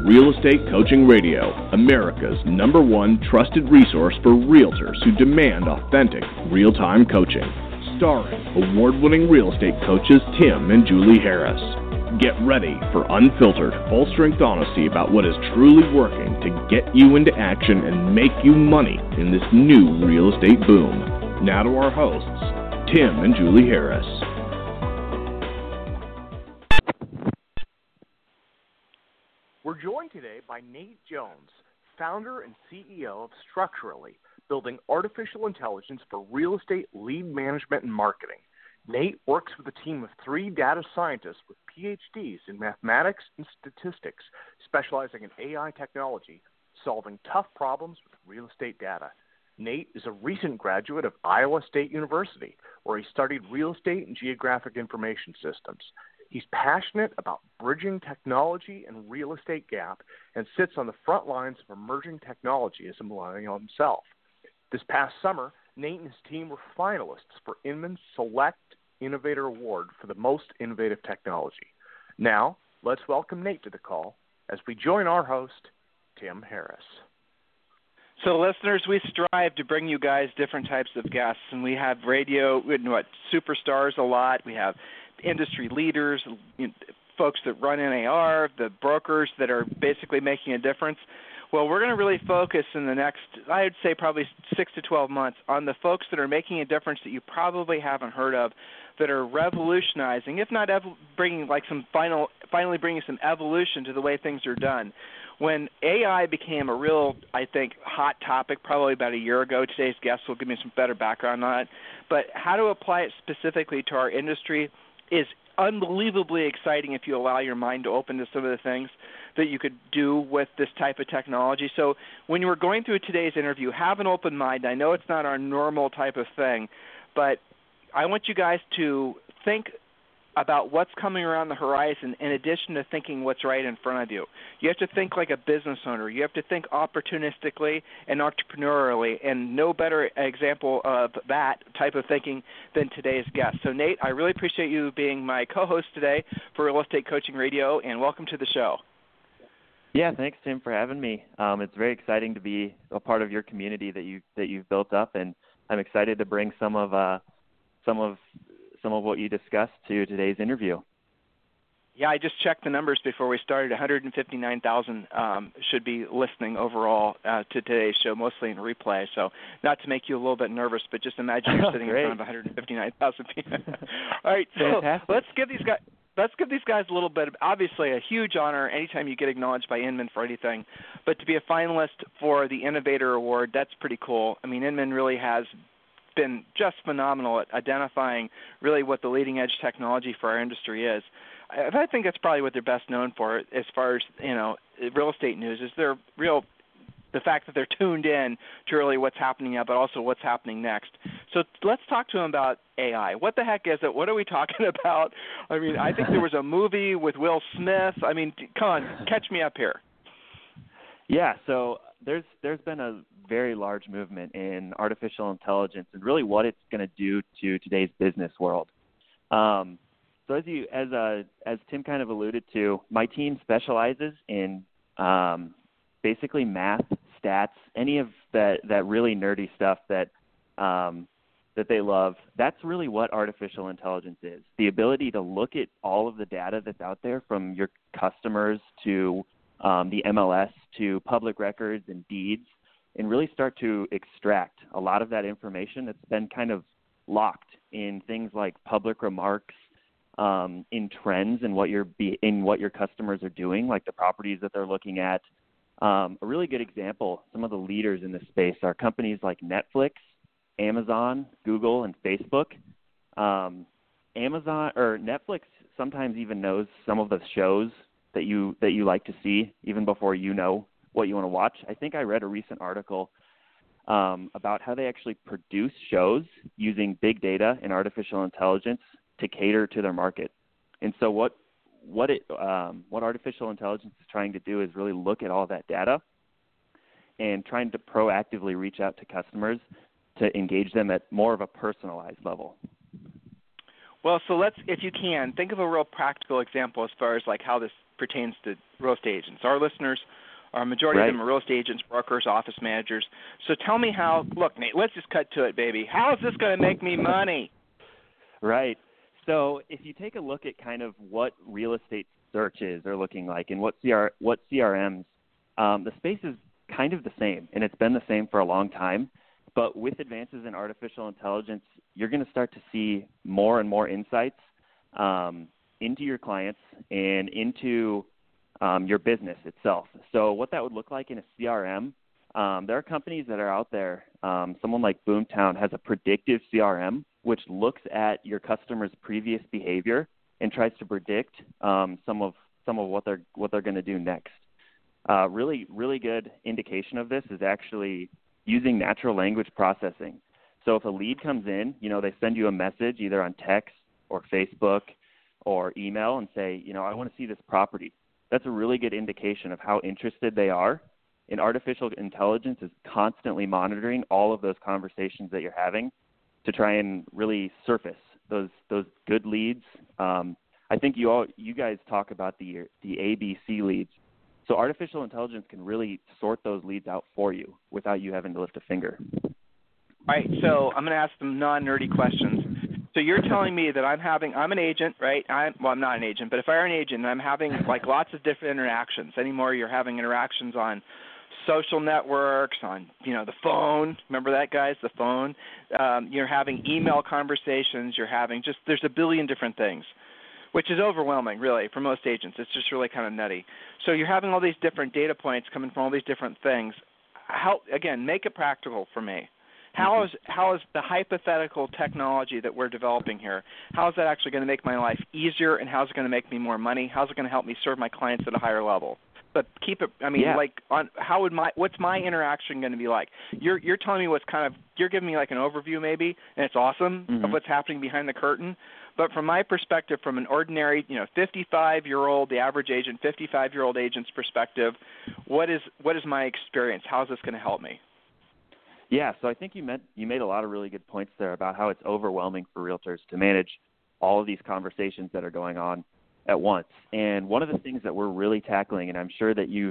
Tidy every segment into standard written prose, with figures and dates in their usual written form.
Real Estate Coaching Radio, America's #1 trusted resource for realtors who demand authentic, real-time coaching. Starring award-winning real estate coaches Tim and Julie Harris. Get ready for unfiltered, full-strength honesty about what is truly working to get you into action and make you money in this new real estate boom. Now to our hosts, Tim and Julie Harris. We're joined today by Nate Jones, founder and CEO of Structurally, building artificial intelligence for real estate lead management and marketing. Nate works with a team of 3 data scientists with PhDs in mathematics and statistics, specializing in AI technology, solving tough problems with real estate data. Nate is a recent graduate of Iowa State University, where he studied real estate and geographic information systems. He's passionate about bridging technology and real estate gap and sits on the front lines of emerging technology as a millennial himself. This past summer, Nate and his team were finalists for Inman's Select Innovator Award for the most innovative technology. Now, let's welcome Nate to the call as we join our host, Tim Harris. So, listeners, we strive to bring you guys different types of guests, and we have radio, superstars a lot. We have industry leaders, folks that run NAR, the brokers that are basically making a difference. Well, we're going to really focus in the next, I'd say probably 6 to 12 months, on the folks that are making a difference that you probably haven't heard of, that are revolutionizing, if not bringing like finally bringing some evolution to the way things are done. When AI became a real, I think, hot topic probably about a year ago, today's guests will give me some better background on it, but how to apply it specifically to our industry is unbelievably exciting if you allow your mind to open to some of the things that you could do with this type of technology. So when you were going through today's interview, have an open mind. I know it's not our normal type of thing, but I want you guys to think about what's coming around the horizon in addition to thinking what's right in front of you. You have to think like a business owner. You have to think opportunistically and entrepreneurially, and no better example of that type of thinking than today's guest. So, Nate, I really appreciate you being my co-host today for Real Estate Coaching Radio, and welcome to the show. Yeah, thanks, Tim, for having me. It's very exciting to be a part of your community that you've built up, and I'm excited to bring some of what you discussed to today's interview. Yeah, I just checked the numbers before we started. 159,000 should be listening overall to today's show, mostly in replay. So not to make you a little bit nervous, but just imagine you're sitting in front of 159,000 people. All right, so let's give these guys a little bit of, obviously, a huge honor anytime you get acknowledged by Inman for anything. But to be a finalist for the Innovator Award, that's pretty cool. I mean, Inman really has been just phenomenal at identifying really what the leading edge technology for our industry is. I think that's probably what they're best known for as far as, real estate news is the fact that they're tuned in to really what's happening now, but also what's happening next. So let's talk to them about AI. What the heck is it? What are we talking about? I mean, I think there was a movie with Will Smith. I mean, come on, catch me up here. Yeah, so there's been a very large movement in artificial intelligence and really what it's going to do to today's business world. So as Tim kind of alluded to, my team specializes in basically math, stats, any of that really nerdy stuff that they love. That's really what artificial intelligence is. The ability to look at all of the data that's out there, from your customers to the MLS to public records and deeds, and really start to extract a lot of that information that's been kind of locked in things like public remarks, in trends and what your customers are doing, like the properties that they're looking at. A really good example, some of the leaders in this space are companies like Netflix, Amazon, Google, and Facebook. Amazon or Netflix sometimes even knows some of the shows that you like to see even before you know what you want to watch. I think I read a recent article about how they actually produce shows using big data and artificial intelligence to cater to their market. And so what artificial intelligence is trying to do is really look at all that data and trying to proactively reach out to customers to engage them at more of a personalized level. Well, so let's, if you can, think of a real practical example as far as like how this pertains to real estate agents. Our listeners, our majority of them are real estate agents, brokers, office managers. So tell me how, look, Nate, let's just cut to it, baby. How is this going to make me money? Right. So if you take a look at kind of what real estate searches are looking like and what CRMs, the space is kind of the same, and it's been the same for a long time. But with advances in artificial intelligence, you're going to start to see more and more insights into your clients and into your business itself. So what that would look like in a CRM, there are companies that are out there. Someone like Boomtown has a predictive CRM, which looks at your customer's previous behavior and tries to predict some of what they're going to do next. Really good indication of this is actually using natural language processing. So if a lead comes in, they send you a message either on text or Facebook or email and say, I want to see this property. That's a really good indication of how interested they are. And artificial intelligence is constantly monitoring all of those conversations that you're having to try and really surface those good leads. I think you guys talk about the ABC leads. So artificial intelligence can really sort those leads out for you without you having to lift a finger. All right, so I'm going to ask some non-nerdy questions. So you're telling me that I'm an agent, right? I'm not an agent, but if I were an agent and I'm having like lots of different interactions, anymore you're having interactions on social networks, on, the phone. Remember that, guys, the phone? You're having email conversations. You're having there's a billion different things, which is overwhelming, really, for most agents. It's just really kind of nutty. So you're having all these different data points coming from all these different things. Make it practical for me. How is the hypothetical technology that we're developing here, how is that actually going to make my life easier, and how is it going to make me more money? How is it going to help me serve my clients at a higher level? But keep it. What's my interaction going to be like? You're telling me you're giving me like an overview maybe, and it's awesome of what's happening behind the curtain. But from my perspective, from an ordinary, 55-year-old, the average agent, 55-year-old agent's perspective, what is my experience? How is this going to help me? Yeah, so I think you made a lot of really good points there about how it's overwhelming for realtors to manage all of these conversations that are going on at once. And one of the things that we're really tackling, and I'm sure that you've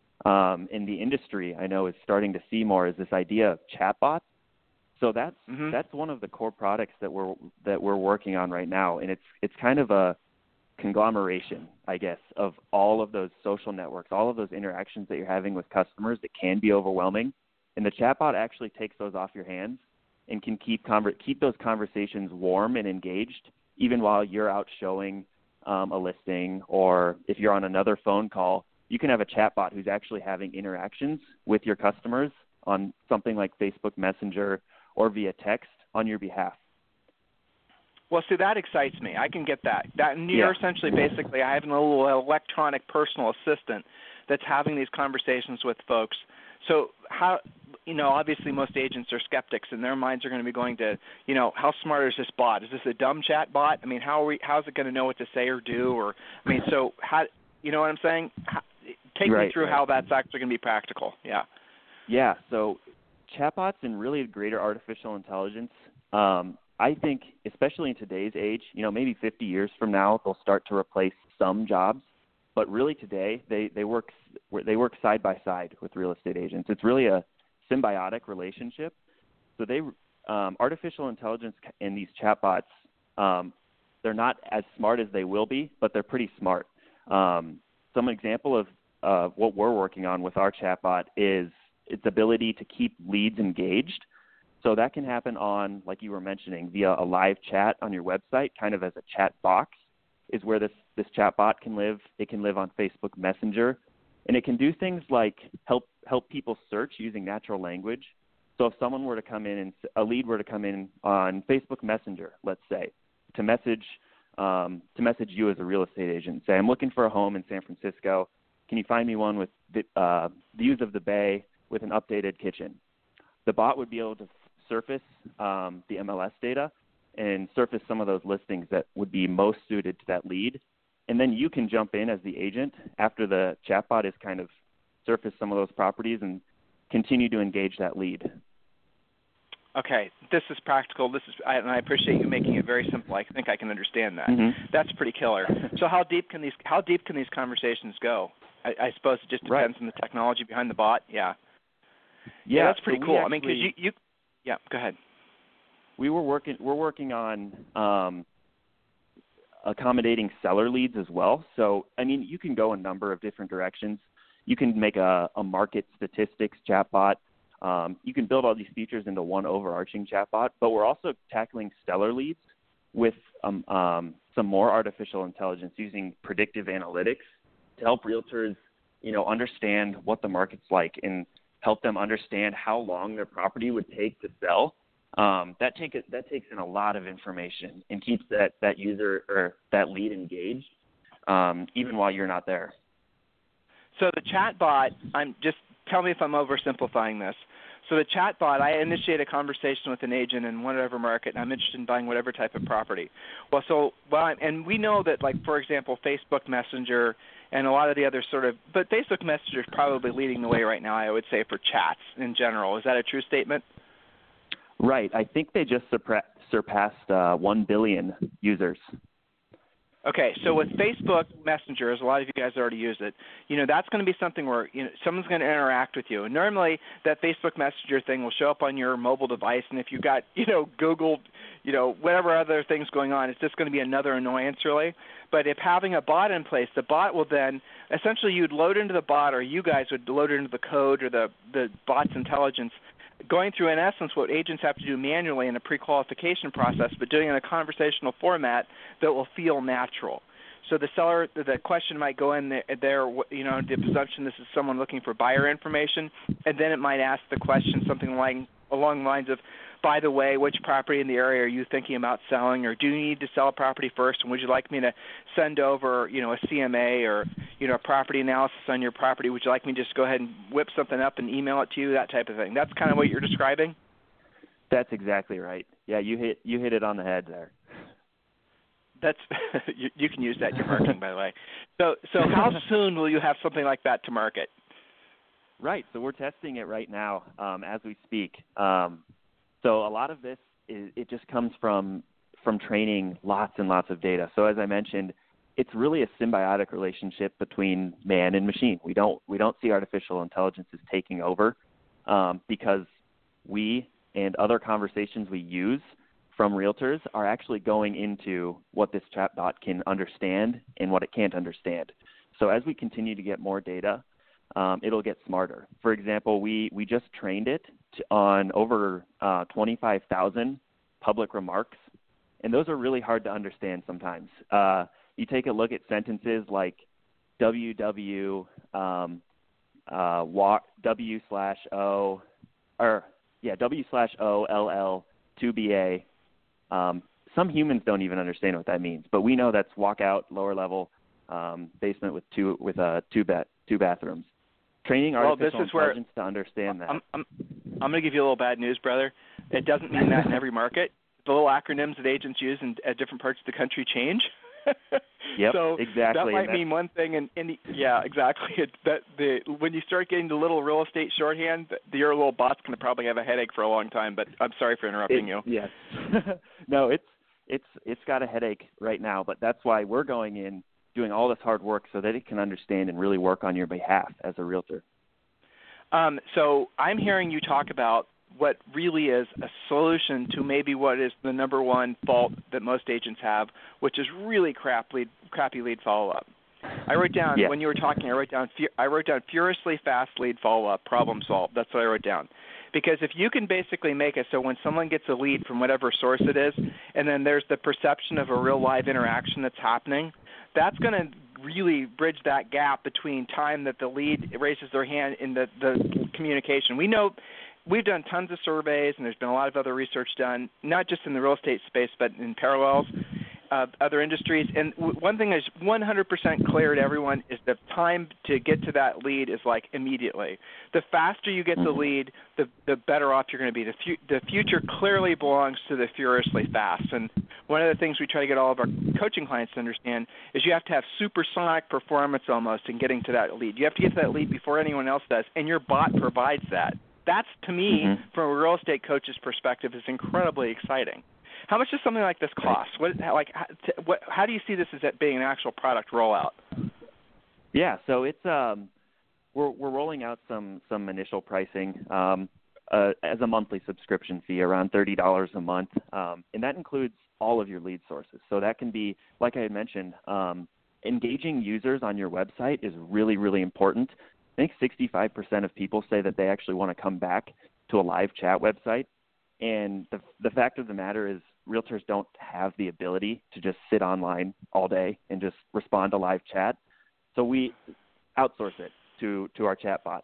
in the industry, I know is starting to see more, is this idea of chatbots. So that's one of the core products that we're working on right now, and it's kind of a conglomeration, I guess, of all of those social networks, all of those interactions that you're having with customers that can be overwhelming. And the chatbot actually takes those off your hands and can keep those conversations warm and engaged, even while you're out showing a listing, or if you're on another phone call, you can have a chatbot who's actually having interactions with your customers on something like Facebook Messenger or via text on your behalf. Well, see, that excites me. I can get that. You're essentially, basically, I have a little electronic personal assistant that's having these conversations with folks. So how, obviously most agents are skeptics, and their minds are going to be going to, how smart is this bot? Is this a dumb chat bot? I mean, how's it going to know what to say or do? Or, so how, you know what I'm saying? Take me through how that's actually going to be practical. Yeah. Yeah. So chatbots and really greater artificial intelligence, I think, especially in today's age, maybe 50 years from now, they'll start to replace some jobs. But really today, they work side by side with real estate agents. It's really a symbiotic relationship. So artificial intelligence and these chatbots, they're not as smart as they will be, but they're pretty smart. Some example of what we're working on with our chatbot is its ability to keep leads engaged. So that can happen on, like you were mentioning, via a live chat on your website, kind of as a chat box, is where this chatbot can live. It can live on Facebook Messenger, and it can do things like help people search using natural language. So if someone were to come in and a lead were to come in on Facebook Messenger, let's say, to message you as a real estate agent, say, I'm looking for a home in San Francisco. Can you find me one with views of the bay with an updated kitchen? The bot would be able to surface the MLS data and surface some of those listings that would be most suited to that lead. And then you can jump in as the agent after the chatbot has kind of surfaced some of those properties and continue to engage that lead. Okay, this is practical. And I appreciate you making it very simple. I think I can understand that. Mm-hmm. That's pretty killer. So how deep can these conversations go? I suppose it just depends on the technology behind the bot. Yeah, that's pretty cool. I mean, because you yeah, go ahead. We're working on accommodating seller leads as well. So I mean, you can go a number of different directions. You can make a market statistics chatbot. You can build all these features into one overarching chatbot, but we're also tackling seller leads with some more artificial intelligence using predictive analytics to help realtors, understand what the market's like and help them understand how long their property would take to sell. That takes in a lot of information and keeps that user or that lead engaged, even while you're not there. So the chatbot, tell me if I'm oversimplifying this. So the chatbot, I initiate a conversation with an agent in whatever market, and I'm interested in buying whatever type of property. And we know that, like, for example, Facebook Messenger and a lot of the other but Facebook Messenger is probably leading the way right now, I would say, for chats in general. Is that a true statement? Right. I think they just surpassed 1 billion users. Okay, so with Facebook Messenger, as a lot of you guys already use it, that's going to be something where someone's going to interact with you. And normally, that Facebook Messenger thing will show up on your mobile device, and if you've got Google, whatever other things going on, it's just going to be another annoyance, really. But if having a bot in place, the bot will then essentially you'd load into the bot, or you guys would load into the code or the bot's intelligence, going through, in essence, what agents have to do manually in a pre-qualification process, but doing it in a conversational format that will feel natural. So the question might go in there, the presumption this is someone looking for buyer information, and then it might ask the question something along the lines of, by the way, which property in the area are you thinking about selling, or do you need to sell a property first, and would you like me to send over, a CMA or, a property analysis on your property? Would you like me to just go ahead and whip something up and email it to you, that type of thing? That's kind of what you're describing? That's exactly right. Yeah, you hit it on the head there. That's you can use that in your marketing, by the way. So how soon will you have something like that to market? Right. So we're testing it right now as we speak. So a lot of this it just comes from training lots and lots of data. So as I mentioned, it's really a symbiotic relationship between man and machine. We don't see artificial intelligence as taking over because we and other conversations we use from realtors are actually going into what this chatbot can understand and what it can't understand. So as we continue to get more data, it'll get smarter. For example, we just trained it on over 25,000 public remarks, and those are really hard to understand sometimes. You take a look at sentences like W/O, LL 2BA. Some humans don't even understand what that means, but we know that's walk out, lower level, basement with two bathrooms. Training artificial intelligence to understand that. I'm going to give you a little bad news, brother. It doesn't mean that in every market. The little acronyms that agents use at different parts of the country change. Yep, so exactly. That might mean one thing, yeah, exactly. When you start getting the little real estate shorthand, your little bot's going to probably have a headache for a long time. But I'm sorry for interrupting you. Yes. No, it's got a headache right now, but that's why we're going in doing all this hard work so that it can understand and really work on your behalf as a realtor. So I'm hearing you talk about what really is a solution to maybe what is the number one fault that most agents have, which is really crappy lead follow-up. I wrote down, when you were talking, I wrote down furiously fast lead follow-up, problem solved. That's what I wrote down. Because if you can basically make it so when someone gets a lead from whatever source it is, and then there's the perception of a real live interaction that's happening, that's going to really bridge that gap between time that the lead raises their hand in the communication. We know we've done tons of surveys, and there's been a lot of other research done, not just in the real estate space, but in parallels, other industries. And one thing that's 100% clear to everyone is the time to get to that lead is like immediately. The faster you get the lead, the better off you're going to be. The future clearly belongs to the furiously fast. And one of the things we try to get all of our coaching clients to understand is you have to have supersonic performance almost in getting to that lead. You have to get to that lead before anyone else does, and your bot provides that. That's, to me, from a real estate coach's perspective, is incredibly exciting. How much does something like this cost? How do you see this as being an actual product rollout? Yeah, so it's we're rolling out some initial pricing as a monthly subscription fee, around $30 a month, and that includes all of your lead sources. So that can be, like I had mentioned, engaging users on your website is really, really important. I think 65% of people say that they actually want to come back to a live chat website. And the fact of the matter is realtors don't have the ability to just sit online all day and just respond to live chat. So we outsource it to our chatbot,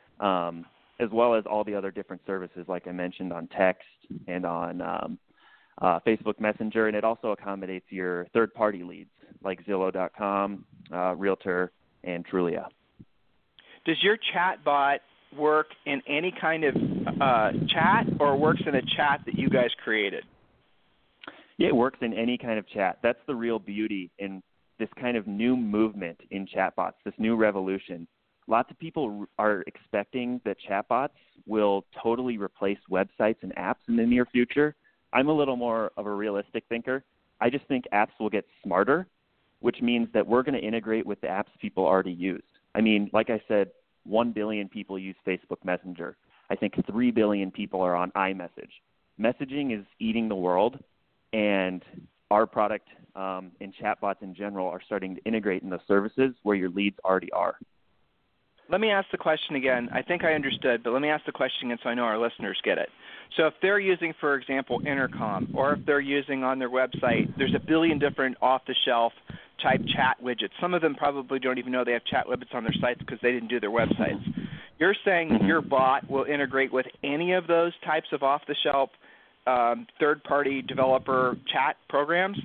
as well as all the other different services, like I mentioned, on text and on Facebook Messenger. And it also accommodates your third-party leads like Zillow.com, Realtor, and Trulia. Does your chatbot work in any kind of chat, or works in a chat that you guys created? Yeah, it works in any kind of chat. That's the real beauty in this kind of new movement in chatbots, this new revolution. Lots of people are expecting that chatbots will totally replace websites and apps in the near future. I'm a little more of a realistic thinker. I just think apps will get smarter, which means that we're going to integrate with the apps people already use. I mean, like I said, 1 billion people use Facebook Messenger. I think 3 billion people are on iMessage. Messaging is eating the world, and our product and chatbots in general are starting to integrate in those services where your leads already are. Let me ask the question again. I think I understood, but let me ask the question again so I know our listeners get it. So if they're using, for example, Intercom, or if they're using on their website, there's a billion different off-the-shelf type chat widgets. Some of them probably don't even know they have chat widgets on their sites because they didn't do their websites. You're saying that your bot will integrate with any of those types of off-the-shelf third-party developer chat programs?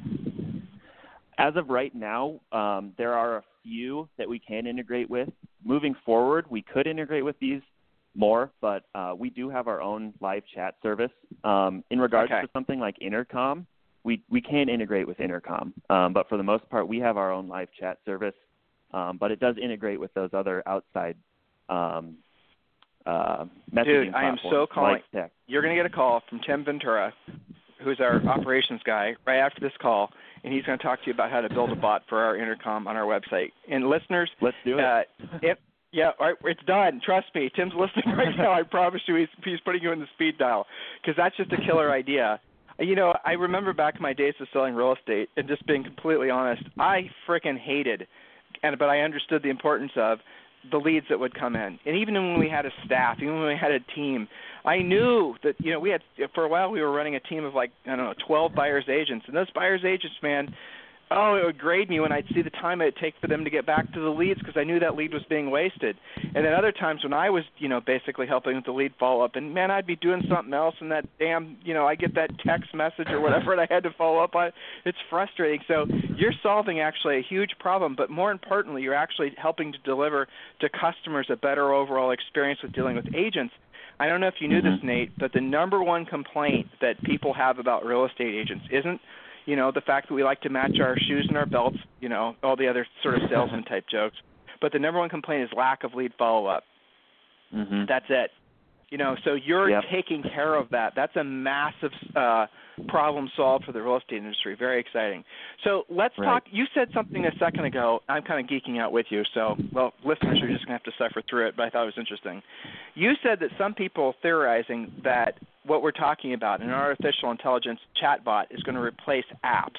As of right now, there are a few that we can integrate with. Moving forward, we could integrate with these more, but we do have our own live chat service. In regards to something like Intercom, we can integrate with Intercom, but for the most part, we have our own live chat service, but it does integrate with those other outside messaging Dude, I am so calling. Like you're going to get a call from Tim Ventura, who's our operations guy, right after this call, and he's going to talk to you about how to build a bot for our Intercom on our website. And listeners, let's do it. Yeah, all right, it's done. Trust me. Tim's listening right now. I promise you he's putting you in the speed dial because that's just a killer idea. You know, I remember back in my days of selling real estate, and just being completely honest, I freaking hated, but I understood the importance of the leads that would come in. And even when we had a staff, even when we had a team, I knew that, you know, we had, for a while we were running a team of 12 buyer's agents. And those buyer's agents, man, it would grade me when I'd see the time it'd take for them to get back to the leads because I knew that lead was being wasted. And then other times when I was, basically helping with the lead follow-up, and, man, I'd be doing something else, and that damn, I get that text message or whatever, and I had to follow up on it. It's frustrating. So you're solving actually a huge problem, but more importantly, you're actually helping to deliver to customers a better overall experience with dealing with agents. I don't know if you knew this, Nate, but the number one complaint that people have about real estate agents isn't the fact that we like to match our shoes and our belts, all the other sort of salesman type jokes. But the number one complaint is lack of lead follow-up. That's it. So you're taking care of that. That's a massive problem solved for the real estate industry. Very exciting. So let's talk. You said something a second ago. I'm kind of geeking out with you. So, listeners are just going to have to suffer through it, but I thought it was interesting. You said that some people are theorizing that what we're talking about, an artificial intelligence chatbot, is going to replace apps.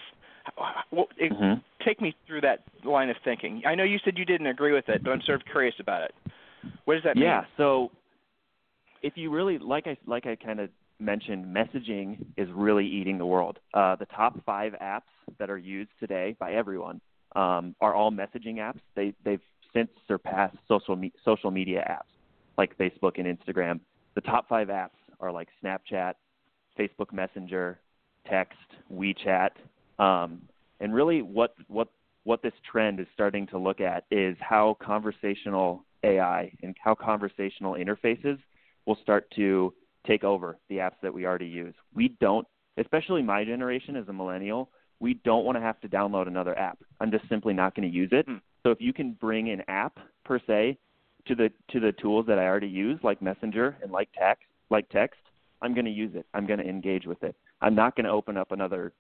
Take me through that line of thinking. I know you said you didn't agree with it, but I'm sort of curious about it. What does that mean? Yeah, so if you really, like I kind of mentioned, messaging is really eating the world. The top 5 apps that are used today by everyone are all messaging apps. They've since surpassed social media apps like Facebook and Instagram. The top 5 apps are like Snapchat, Facebook Messenger, Text, WeChat, and really what this trend is starting to look at is how conversational AI and how conversational interfaces will start to take over the apps that we already use. We don't, especially my generation as a millennial, we don't want to have to download another app. I'm just simply not going to use it. So if you can bring an app per se to the tools that I already use, like Messenger and like text, I'm going to use it. I'm going to engage with it. I'm not going to open up another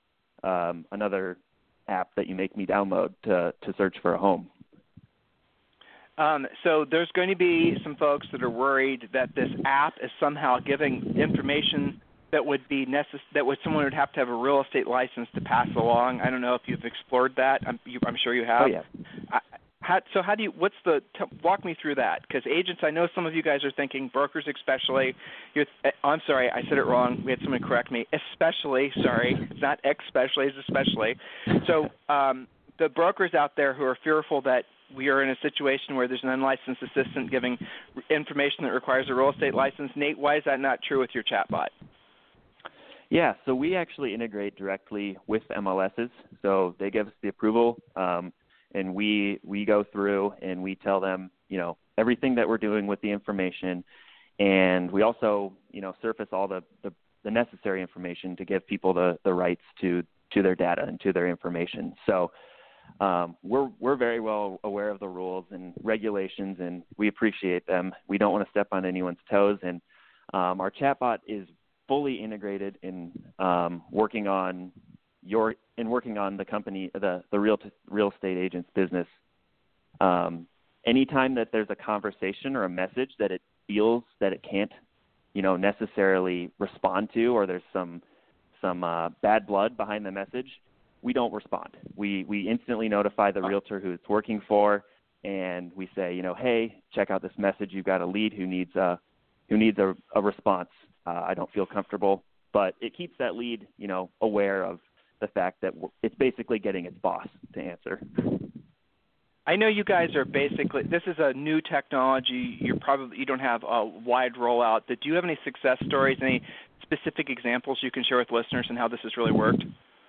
app that you make me download to search for a home. So there's going to be some folks that are worried that this app is somehow giving information that would be someone would have to have a real estate license to pass along. I don't know if you've explored that. I'm sure you have. Oh yeah. Walk me through that, because agents, I know some of you guys are thinking, brokers especially. I'm sorry, I said it wrong. We had someone correct me. Especially, sorry, it's not especially, it's especially. So the brokers out there who are fearful that we are in a situation where there's an unlicensed assistant giving information that requires a real estate license. Nate, why is that not true with your chatbot? Yeah, so we actually integrate directly with MLSs. So they give us the approval, and we go through and we tell them, everything that we're doing with the information, and we also, surface all the necessary information to give people the rights to their data and to their information. So we're very well aware of the rules and regulations, and we appreciate them. We don't want to step on anyone's toes, and our chatbot is fully integrated in working on the company, the real estate agent's business. Anytime that there's a conversation or a message that it feels that it can't, necessarily respond to, or there's some bad blood behind the message, we don't respond. We instantly notify the realtor who it's working for, and we say, hey, check out this message. You've got a lead who needs a response. I don't feel comfortable, but it keeps that lead, aware of the fact that it's basically getting its boss to answer. I know you guys are this is a new technology. You don't have a wide rollout. Do you have any success stories, any specific examples you can share with listeners and how this has really worked?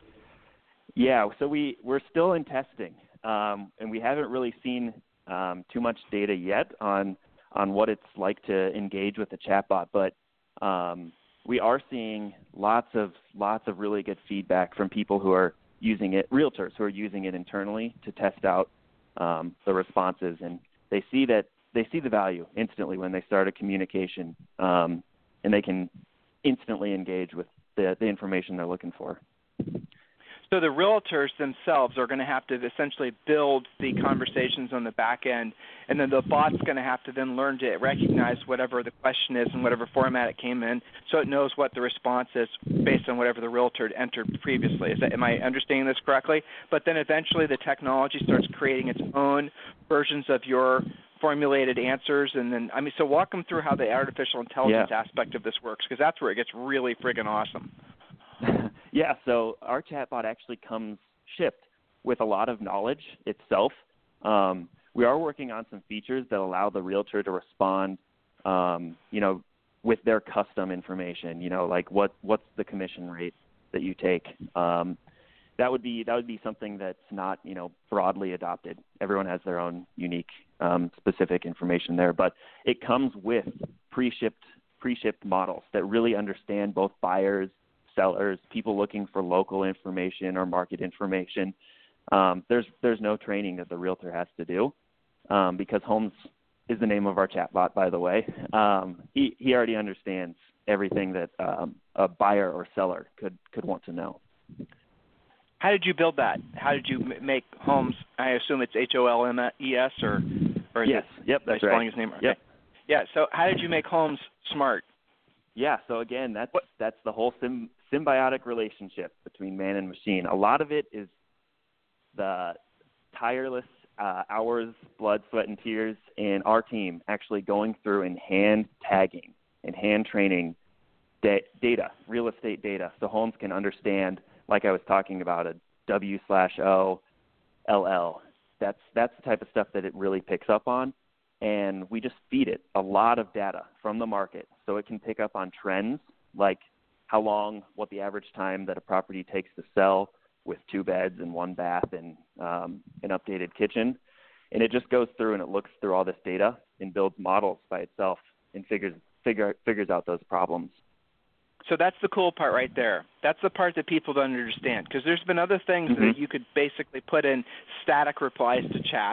Yeah, so we're still in testing, and we haven't really seen too much data yet on what it's like to engage with the chatbot, but we are seeing lots of really good feedback from people who are using it, realtors who are using it internally to test out the responses, and they see the value instantly when they start a communication, and they can instantly engage with the information they're looking for. So the realtors themselves are going to have to essentially build the conversations on the back end, and then the bot's going to have to then learn to recognize whatever the question is and whatever format it came in, so it knows what the response is based on whatever the realtor had entered previously. Am I understanding this correctly? But then eventually the technology starts creating its own versions of your formulated answers, and then so walk them through how the artificial intelligence aspect of this works, because that's where it gets really friggin' awesome. Yeah, so our chatbot actually comes shipped with a lot of knowledge itself. We are working on some features that allow the realtor to respond, with their custom information. Like what's the commission rate that you take. That would be something that's not broadly adopted. Everyone has their own unique specific information there, but it comes with pre-shipped models that really understand both buyers, sellers, people looking for local information or market information. There's no training that the realtor has to do, because Holmes is the name of our chatbot, by the way. He already understands everything that a buyer or seller could want to know. How did you build that? How did you make Holmes? I assume it's HOLMES or is yes, it? Yep, that's spelling right. His name? Okay. Yep. Yeah. So how did you make Holmes smart? Yeah. So again, that's the whole symbiotic relationship between man and machine. A lot of it is the tireless hours, blood, sweat, and tears, and our team actually going through and hand tagging and hand training data, real estate data, so Holmes can understand, like I was talking about, a W/O, LL. That's the type of stuff that it really picks up on, and we just feed it a lot of data from the market so it can pick up on trends like what the average time that a property takes to sell with 2 beds and 1 bath and an updated kitchen. And it just goes through and it looks through all this data and builds models by itself and figures out those problems. So that's the cool part right there. That's the part that people don't understand, because there's been other things that you could basically put in static replies to chats,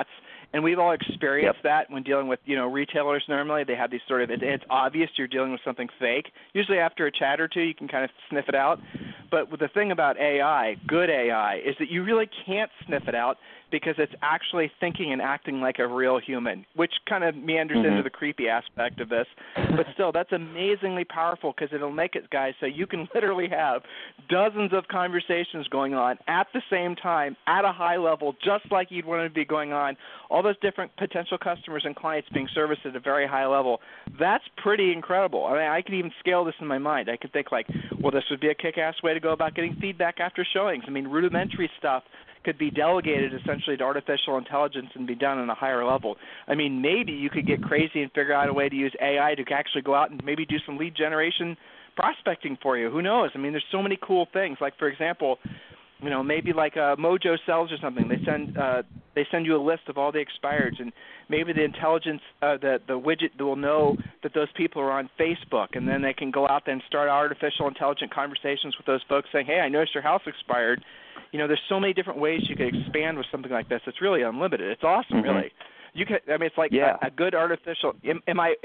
And we've all experienced that when dealing with, retailers normally. They have these sort of, it's obvious you're dealing with something fake. Usually after a chat or two, you can kind of sniff it out. But with the thing about AI, good AI, is that you really can't sniff it out because it's actually thinking and acting like a real human, which kind of meanders into the creepy aspect of this. But still, that's amazingly powerful because it'll make it, guys, so you can literally have dozens of conversations going on at the same time at a high level, just like you'd want to be going on, all those different potential customers and clients being serviced at a very high level. That's pretty incredible. I mean, I could even scale this in my mind. I could think like, well, this would be a kick-ass way to go about getting feedback after showings. I mean, rudimentary stuff could be delegated essentially to artificial intelligence and be done on a higher level. I mean, maybe you could get crazy and figure out a way to use AI to actually go out and maybe do some lead generation prospecting for you. Who knows? I mean, there's so many cool things. Like, for example, maybe like Mojo Sells or something. They send you a list of all the expireds, and maybe the intelligence, the widget will know that those people are on Facebook, and then they can go out there and start artificial intelligent conversations with those folks saying, hey, I noticed your house expired. There's so many different ways you could expand with something like this. It's really unlimited. It's awesome, really. You can. I mean, it's like a good artificial. Am I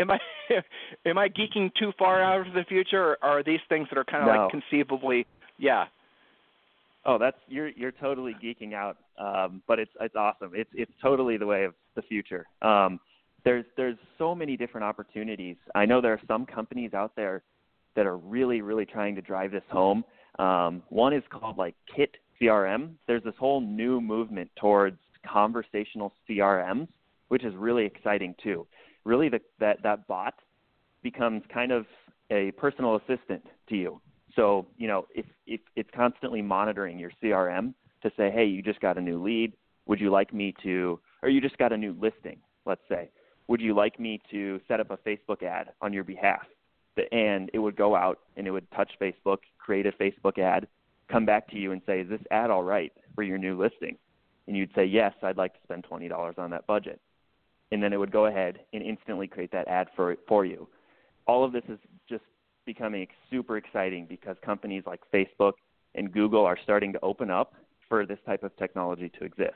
geeking too far out into the future, or are these things that are kind of like conceivably? Yeah. Oh, you're totally geeking out, but it's awesome. It's totally the way of the future. There's so many different opportunities. I know there are some companies out there that are really, really trying to drive this home. One is called like Kit CRM. There's this whole new movement towards conversational CRMs, which is really exciting too. Really, that bot becomes kind of a personal assistant to you. So, if it's constantly monitoring your CRM to say, hey, you just got a new lead. Would you like me to, or you just got a new listing, let's say. Would you like me to set up a Facebook ad on your behalf? And it would go out and it would touch Facebook, create a Facebook ad, come back to you and say, is this ad all right for your new listing? And you'd say, yes, I'd like to spend $20 on that budget. And then it would go ahead and instantly create that ad for you. All of this is just becoming super exciting because companies like Facebook and Google are starting to open up for this type of technology to exist.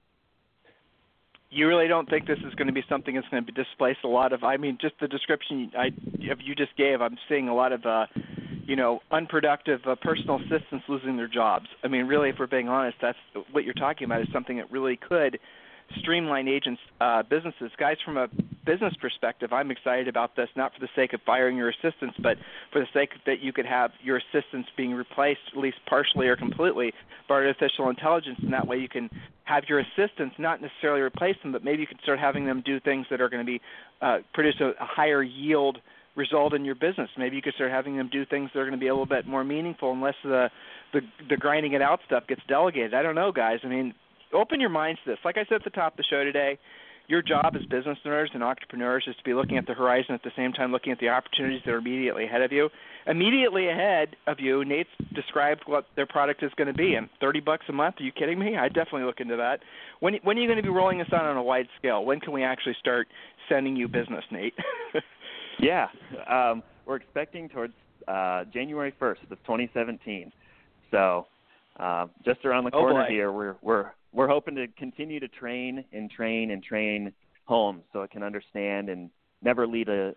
You really don't think this is going to be something that's going to displace a lot of, just the description you just gave, I'm seeing a lot of, unproductive personal assistants losing their jobs. I mean, really, if we're being honest, that's what you're talking about is something that really could streamline agents' businesses. Guys, from a business perspective, I'm excited about this, not for the sake of firing your assistants, but for the sake that you could have your assistants being replaced, at least partially or completely, by artificial intelligence, and that way you can have your assistants not necessarily replace them, but maybe you can start having them do things that are going to be produce a higher yield result in your business. Maybe you could start having them do things that are going to be a little bit more meaningful unless the grinding it out stuff gets delegated. I don't know, guys. I mean, open your minds to this. Like I said at the top of the show today, your job as business owners and entrepreneurs is to be looking at the horizon at the same time looking at the opportunities that are immediately ahead of you. Immediately ahead of you, Nate's described what their product is going to be. And $30 a month? Are you kidding me? I'd definitely look into that. When are you going to be rolling this out on a wide scale? When can we actually start sending you business, Nate? Yeah. We're expecting towards January 1st of 2017. So just around the corner here, we're hoping to continue to train homes so it can understand and leave a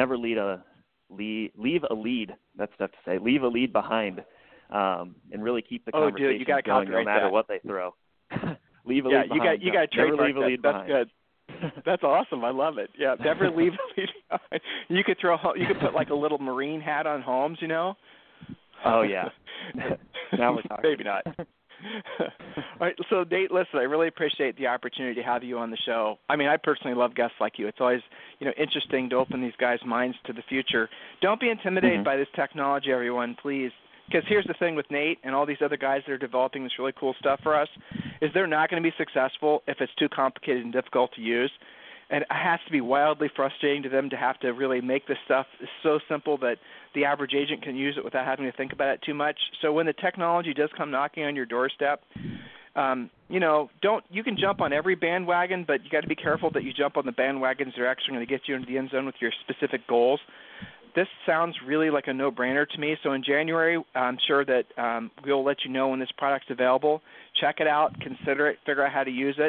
lead. That's tough to say. Leave a lead behind, and really keep the conversation going no matter what they throw. Leave a lead behind. You got to trademark leave a lead that. That's good. That's awesome. I love it. Yeah, never leave a lead behind. You could put like a little Marine hat on homes, Oh yeah. Now we're talking. Maybe not. All right, so Nate, listen, I really appreciate the opportunity to have you on the show. I mean, I personally love guests like you. It's always, interesting to open these guys' minds to the future. Don't be intimidated by this technology, everyone, please. Because here's the thing with Nate and all these other guys that are developing this really cool stuff for us, is they're not going to be successful if it's too complicated and difficult to use. And it has to be wildly frustrating to them to have to really make this stuff so simple that the average agent can use it without having to think about it too much. So when the technology does come knocking on your doorstep, you can jump on every bandwagon, but you got to be careful that you jump on the bandwagons that are actually going to get you into the end zone with your specific goals. This sounds really like a no-brainer to me. So in January, I'm sure that we'll let you know when this product's available. Check it out, consider it, figure out how to use it.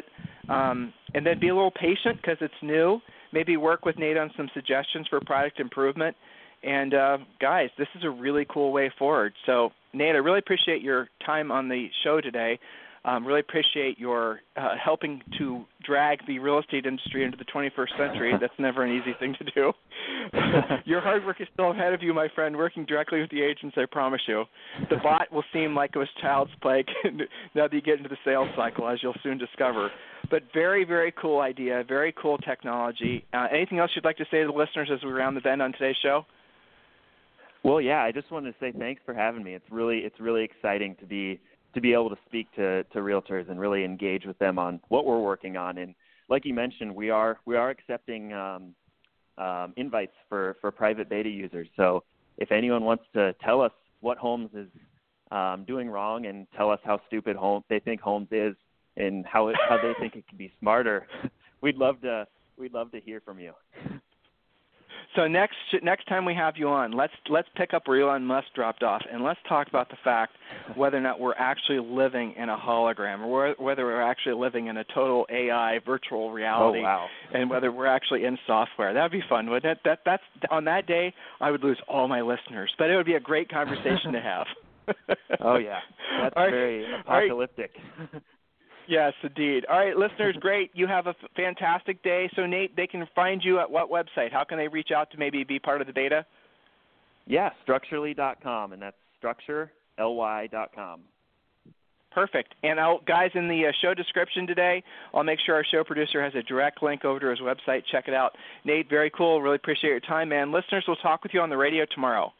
And then be a little patient because it's new. Maybe work with Nate on some suggestions for product improvement. And, guys, this is a really cool way forward. So, Nate, I really appreciate your time on the show today. Really appreciate your helping to drag the real estate industry into the 21st century. That's never an easy thing to do. Your hard work is still ahead of you, my friend, working directly with the agents, I promise you. The bot will seem like it was child's play now that you get into the sales cycle, as you'll soon discover. But very, very cool idea, very cool technology. Anything else you'd like to say to the listeners as we round the bend on today's show? Well, yeah, I just wanted to say thanks for having me. It's really exciting to be able to speak to realtors and really engage with them on what we're working on. And like you mentioned, we are accepting invites for private beta users. So if anyone wants to tell us what Homes is doing wrong and tell us how stupid they think Homes is and how they think it can be smarter, we'd love to hear from you. So next time we have you on, let's pick up where Elon Musk dropped off, and let's talk about the fact whether or not we're actually living in a hologram, or whether we're actually living in a total AI virtual reality, and whether we're actually in software. That would be fun, wouldn't it? That's on that day, I would lose all my listeners, but it would be a great conversation to have. Oh yeah, that's very apocalyptic. Yes, indeed. All right, listeners, great. You have a fantastic day. So, Nate, they can find you at what website? How can they reach out to maybe be part of the beta? Yeah, structurely.com, and that's structurely.com. Perfect. And guys, in the show description today, I'll make sure our show producer has a direct link over to his website. Check it out. Nate, very cool. Really appreciate your time, man. Listeners, we'll talk with you on the radio tomorrow.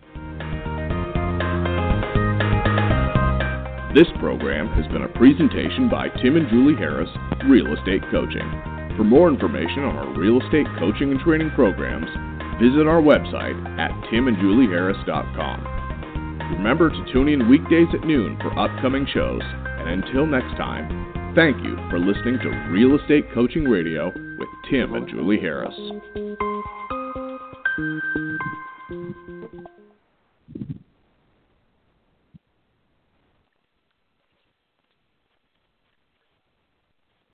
This program has been a presentation by Tim and Julie Harris, Real Estate Coaching. For more information on our real estate coaching and training programs, visit our website at timandjulieharris.com. Remember to tune in weekdays at noon for upcoming shows, and until next time, thank you for listening to Real Estate Coaching Radio with Tim and Julie Harris.